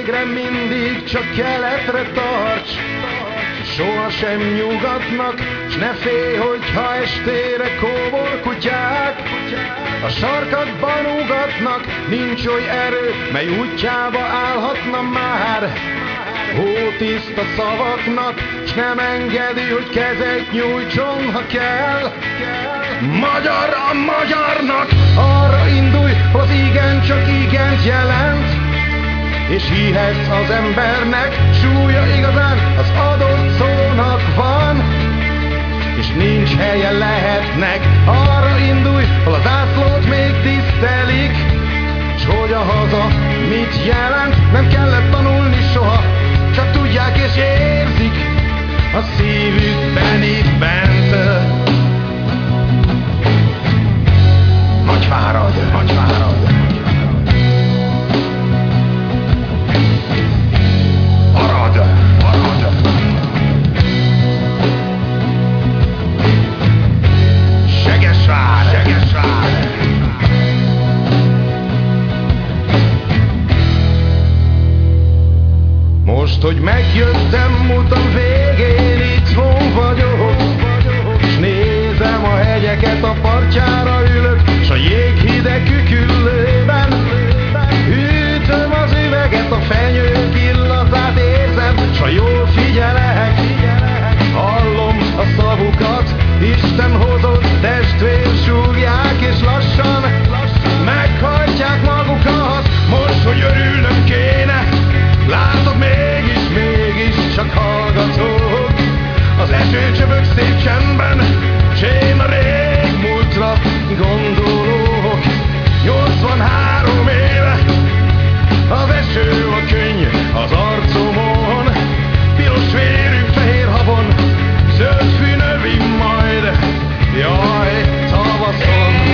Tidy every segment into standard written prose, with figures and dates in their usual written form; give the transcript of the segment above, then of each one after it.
végre mindig csak keletre tarts. Sohasem nyugatnak, s ne félj, hogyha estére kóbor kutyák a sarkadban ugatnak. Nincs oly erő, mely útjába állhatna már hótiszta szavaknak, s nem engedi, hogy kezet nyújtson, ha kell. Magyar a magyarnak, arra indulj, hol az igen csak igent jelent, és hihetsz az embernek, súlya igazán az adott szónak van, és nincs helye lehetnek. Arra indulj, hol a zászlót még tisztelik, s hogy a haza mit jelent. Nem kellett tanulni soha, csak tudják és érzik a szívükben itt bent. Nagyvárad, Nagyvárad, Arad, Arad, Segesvár, Segesvár. Most, hogy megjöttem utam végén, itthon vagyok, s nézem a hegyeket, a partjára ülök, s a jéghideg küküllőben hűtöm az üveget, a fenyők illatát érzem, s ha jól figyelek, hallom a szavukat. Isten hozott testvér súgják, és lassan meghajtják magukat. Most, hogy örülnöm kéne, látod, mégis csak hallgatok. Az eső csöpög szép csendben, s én a régmúltra gondolok. 83 éve az eső a könny az arcomon, piros vérünk fehér habon, zöld fű növi majd, jaj, tavaszon.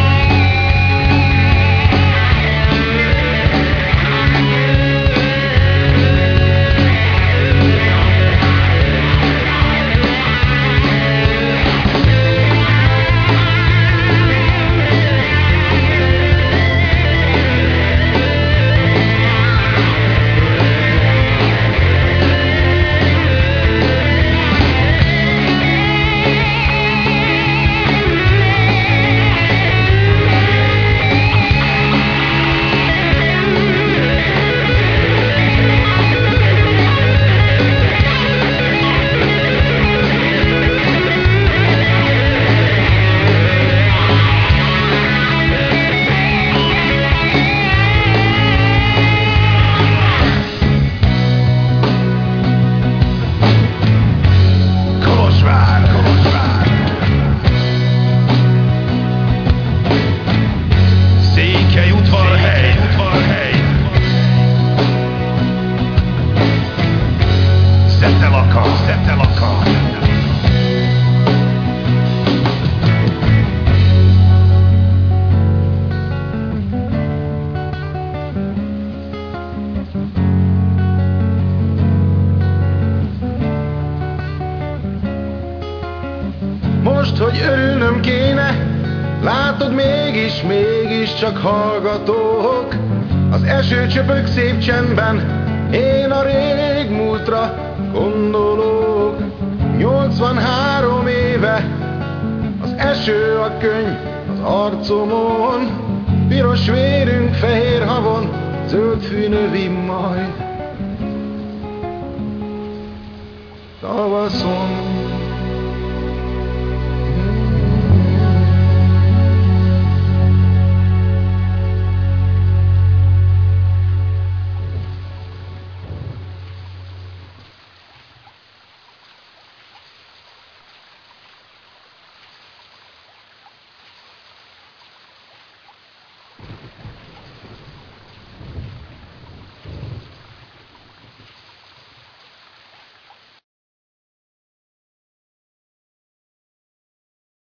Most, hogy örülnöm kéne, látod, mégis csak hallgatok. Az eső csöpög szép csendben, én a régmúltra gondolok. 83 éve az eső a könny az arcomon, piros vérünk fehér havon, zöld fű növi majd tavaszon.